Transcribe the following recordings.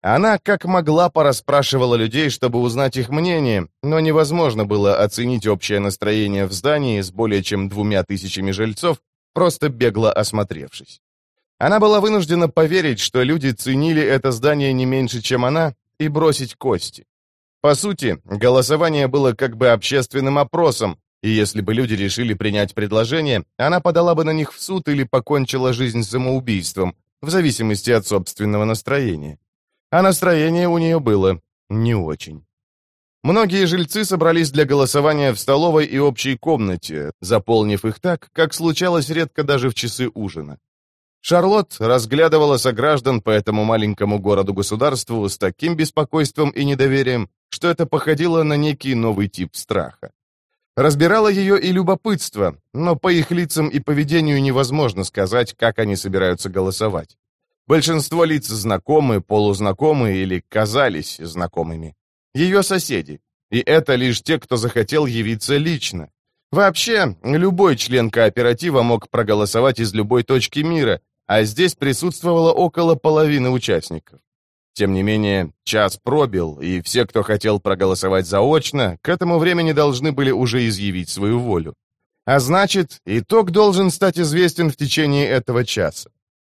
Она как могла порасспрашивала людей, чтобы узнать их мнение, но невозможно было оценить общее настроение в здании с более чем 2000 жильцов, просто бегло осмотревшись. Она была вынуждена поверить, что люди ценили это здание не меньше, чем она, и бросить кости. По сути, голосование было как бы общественным опросом, и если бы люди решили принять предложение, она подала бы на них в суд или покончила жизнь самоубийством, в зависимости от собственного настроения. А настроение у нее было не очень. Многие жильцы собрались для голосования в столовой и общей комнате, заполнив их так, как случалось редко даже в часы ужина. Шарлотт разглядывала сограждан по этому маленькому городу-государству с таким беспокойством и недоверием, что это походило на некий новый тип страха. Разбирало ее и любопытство, но по их лицам и поведению невозможно сказать, как они собираются голосовать. Большинство лиц знакомы, полузнакомы или казались знакомыми. Ее соседи. И это лишь те, кто захотел явиться лично. Вообще, любой член кооператива мог проголосовать из любой точки мира, а здесь присутствовало около половины участников. Тем не менее, час пробил, и все, кто хотел проголосовать заочно, к этому времени должны были уже изъявить свою волю. А значит, итог должен стать известен в течение этого часа.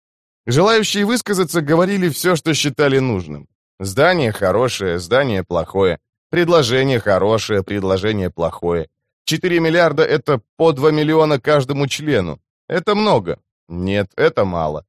Желающие высказаться говорили все, что считали нужным. Здание хорошее, здание плохое. Предложение хорошее, предложение плохое. 4 миллиарда — это по 2 миллиона каждому члену. Это много. Нет, это мало.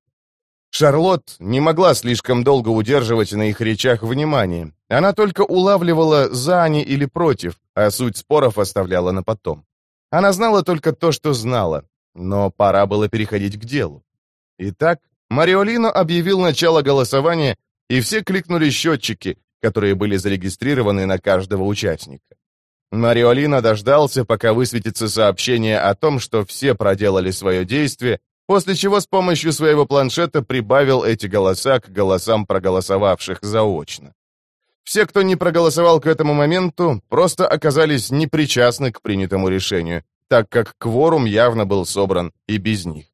Шарлотт не могла слишком долго удерживать на их речах внимание. Она только улавливала, за они или против, а суть споров оставляла на потом. Она знала только то, что знала, но пора было переходить к делу. Итак, Мариолино объявил начало голосования, и все кликнули счетчики, которые были зарегистрированы на каждого участника. Мариолино дождался, пока высветится сообщение о том, что все проделали свое действие, после чего с помощью своего планшета прибавил эти голоса к голосам проголосовавших заочно. Все, кто не проголосовал к этому моменту, просто оказались непричастны к принятому решению, так как кворум явно был собран и без них.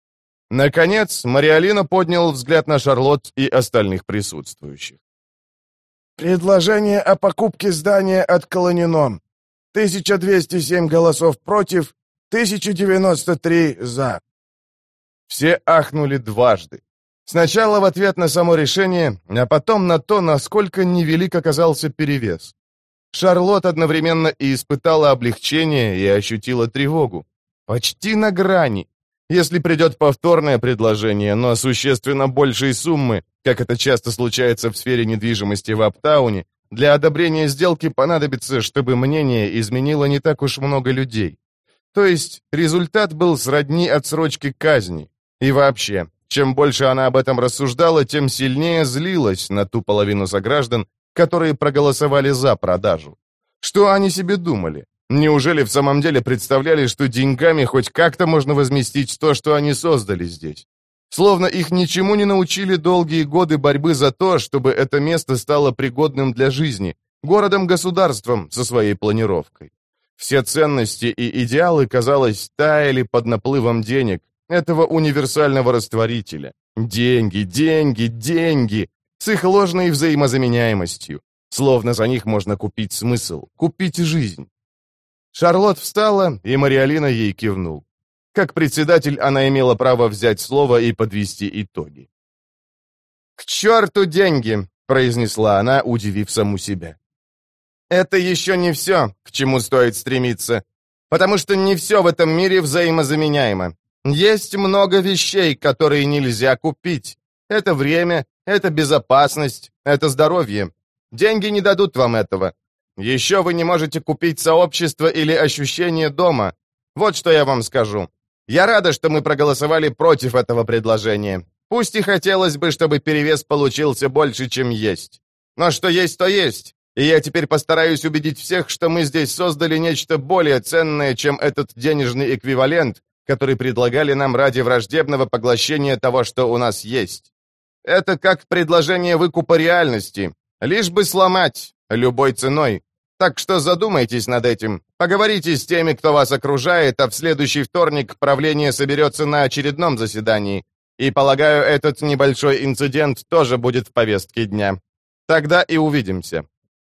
Наконец, Мариолино поднял взгляд на Шарлотт и остальных присутствующих. «Предложение о покупке здания отклонено. 1207 голосов против, 1093 за». Все ахнули дважды. Сначала в ответ на само решение, а потом на то, насколько невелик оказался перевес. Шарлотт одновременно и испытала облегчение, и ощутила тревогу. Почти на грани. Если придет повторное предложение, но существенно большей суммы, как это часто случается в сфере недвижимости в Аптауне, для одобрения сделки понадобится, чтобы мнение изменило не так уж много людей. То есть результат был сродни отсрочке казни. И вообще, чем больше она об этом рассуждала, тем сильнее злилась на ту половину сограждан, которые проголосовали за продажу. Что они себе думали? Неужели в самом деле представляли, что деньгами хоть как-то можно возместить то, что они создали здесь? Словно их ничему не научили долгие годы борьбы за то, чтобы это место стало пригодным для жизни, городом-государством со своей планировкой. Все ценности и идеалы, казалось, таяли под наплывом денег, этого универсального растворителя. Деньги, деньги, деньги, с их ложной взаимозаменяемостью. Словно за них можно купить смысл, купить жизнь. Шарлотт встала, и Мариолино ей кивнул. Как председатель она имела право взять слово и подвести итоги. «К черту деньги!» — произнесла она, удивив саму себя. «Это еще не все, к чему стоит стремиться, потому что не все в этом мире взаимозаменяемо. Есть много вещей, которые нельзя купить. Это время, это безопасность, это здоровье. Деньги не дадут вам этого. Еще вы не можете купить сообщество или ощущение дома. Вот что я вам скажу. Я рада, что мы проголосовали против этого предложения. Пусть и хотелось бы, чтобы перевес получился больше, чем есть. Но что есть, то есть. И я теперь постараюсь убедить всех, что мы здесь создали нечто более ценное, чем этот денежный эквивалент, который предлагали нам ради враждебного поглощения того, что у нас есть. Это как предложение выкупа реальности, лишь бы сломать, любой ценой. Так что задумайтесь над этим, поговорите с теми, кто вас окружает, а в следующий вторник правление соберется на очередном заседании. И, полагаю, этот небольшой инцидент тоже будет в повестке дня. Тогда и увидимся».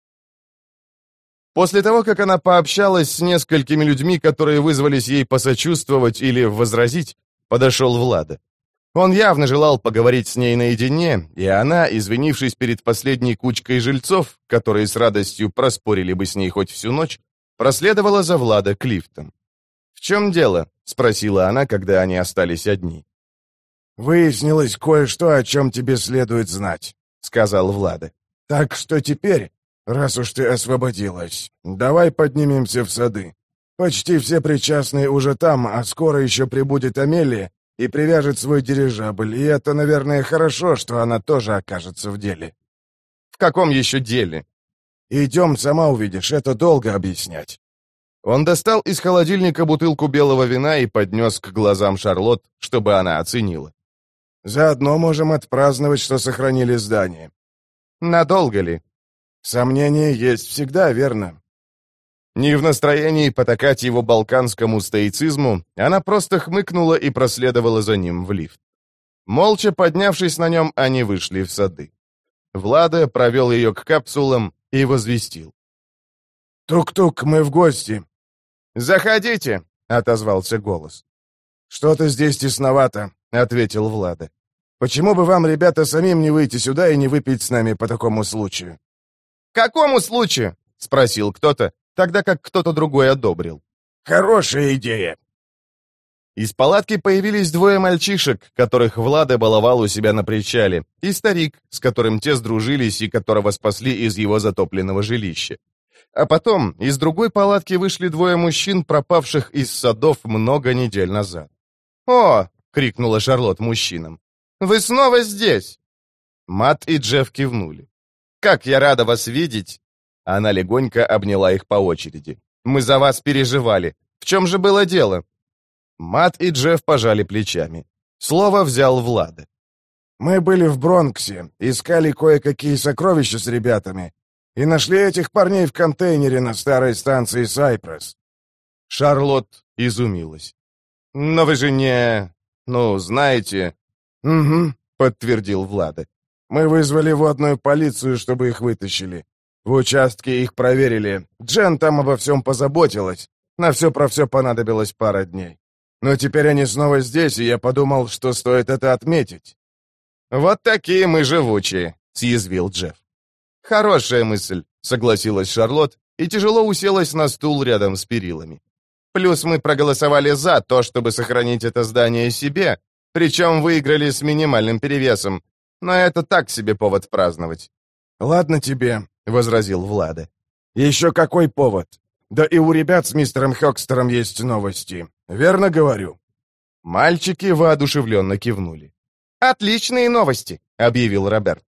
После того, как она пообщалась с несколькими людьми, которые вызвались ей посочувствовать или возразить, подошел Влада. Он явно желал поговорить с ней наедине, и она, извинившись перед последней кучкой жильцов, которые с радостью проспорили бы с ней хоть всю ночь, проследовала за Влада к лифтам. «В чем дело?» — спросила она, когда они остались одни. «Выяснилось кое-что, о чем тебе следует знать», — сказал Влада. «Так что теперь, раз уж ты освободилась, давай поднимемся в сады. Почти все причастные уже там, а скоро еще прибудет Амелия и привяжет свой дирижабль, и это, наверное, хорошо, что она тоже окажется в деле». «В каком еще деле?» «Идем, сама увидишь, это долго объяснять». Он достал из холодильника бутылку белого вина и поднес к глазам Шарлотт, чтобы она оценила. «Заодно можем отпраздновать, что сохранили здание». «Надолго ли?» «Сомнения есть всегда, верно?» Не в настроении потакать его балканскому стоицизму, она просто хмыкнула и проследовала за ним в лифт. Молча поднявшись на нем, они вышли в сады. Влада провел ее к капсулам и возвестил. «Тук-тук, мы в гости». «Заходите», — отозвался голос. «Что-то здесь тесновато», — ответил Влада. «Почему бы вам, ребята, самим не выйти сюда и не выпить с нами по такому случаю?» «Какому случаю?» — спросил кто-то, тогда как кто-то другой одобрил. «Хорошая идея». Из палатки появились двое мальчишек, которых Влада баловал у себя на причале, и старик, с которым те сдружились и которого спасли из его затопленного жилища. А потом из другой палатки вышли двое мужчин, пропавших из садов много недель назад. «О!» — крикнула Шарлотт мужчинам. «Вы снова здесь!» Мат и Джефф кивнули. «Как я рада вас видеть!» Она легонько обняла их по очереди. «Мы за вас переживали. В чем же было дело?» Мат и Джефф пожали плечами. Слово взял Влада. «Мы были в Бронксе, искали кое-какие сокровища с ребятами и нашли этих парней в контейнере на старой станции Сайпресс». Шарлотт изумилась. «Но вы же не... знаете...» «Угу», — подтвердил Влада. «Мы вызвали водную полицию, чтобы их вытащили. В участке их проверили. Джен там обо всем позаботилась. На все про все понадобилось пара дней. Но теперь они снова здесь, и я подумал, что стоит это отметить». «Вот такие мы живучие», — съязвил Джефф. «Хорошая мысль», — согласилась Шарлотт и тяжело уселась на стул рядом с перилами. «Плюс мы проголосовали за то, чтобы сохранить это здание себе, причем выиграли с минимальным перевесом. Но это так себе повод праздновать». «Ладно тебе», — возразил Влада. «Еще какой повод? Да и у ребят с мистером Хёкстером есть новости. Верно говорю?» Мальчики воодушевленно кивнули. «Отличные новости», — объявил Роберто.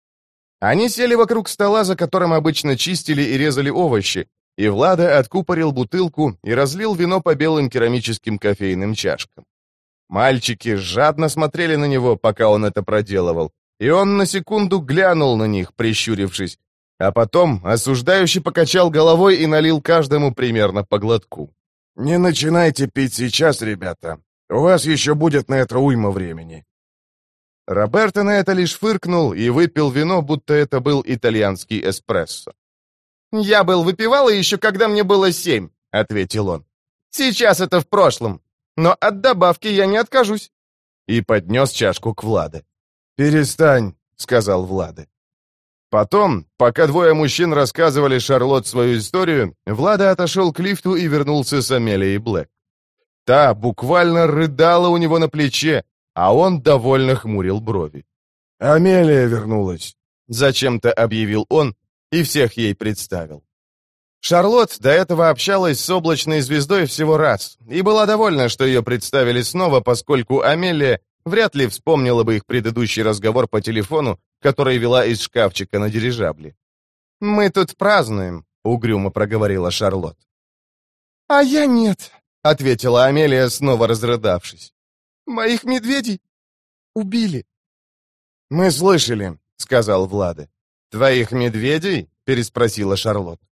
Они сели вокруг стола, за которым обычно чистили и резали овощи, и Влада откупорил бутылку и разлил вино по белым керамическим кофейным чашкам. Мальчики жадно смотрели на него, пока он это проделывал, и он на секунду глянул на них, прищурившись, а потом осуждающе покачал головой и налил каждому примерно по глотку. «Не начинайте пить сейчас, ребята. У вас еще будет на это уйма времени». Роберто на это лишь фыркнул и выпил вино, будто это был итальянский эспрессо. «Я был выпивалой еще когда мне было 7», — ответил он. «Сейчас это в прошлом, но от добавки я не откажусь». И поднес чашку к Владе. «Перестань», — сказал Влада. Потом, пока двое мужчин рассказывали Шарлотт свою историю, Влада отошел к лифту и вернулся с Амелией Блэк. Та буквально рыдала у него на плече, а он довольно хмурил брови. «Амелия вернулась», — зачем-то объявил он и всех ей представил. Шарлотт до этого общалась с облачной звездой всего раз и была довольна, что ее представили снова, поскольку Амелия вряд ли вспомнила бы их предыдущий разговор по телефону, который вела из шкафчика на дирижабле. «Мы тут празднуем», — угрюмо проговорила Шарлотт. «А я нет», — ответила Амелия, снова разрыдавшись. «Моих медведей убили». «Мы слышали», — сказал Влада. «Твоих медведей?» — переспросила Шарлотт.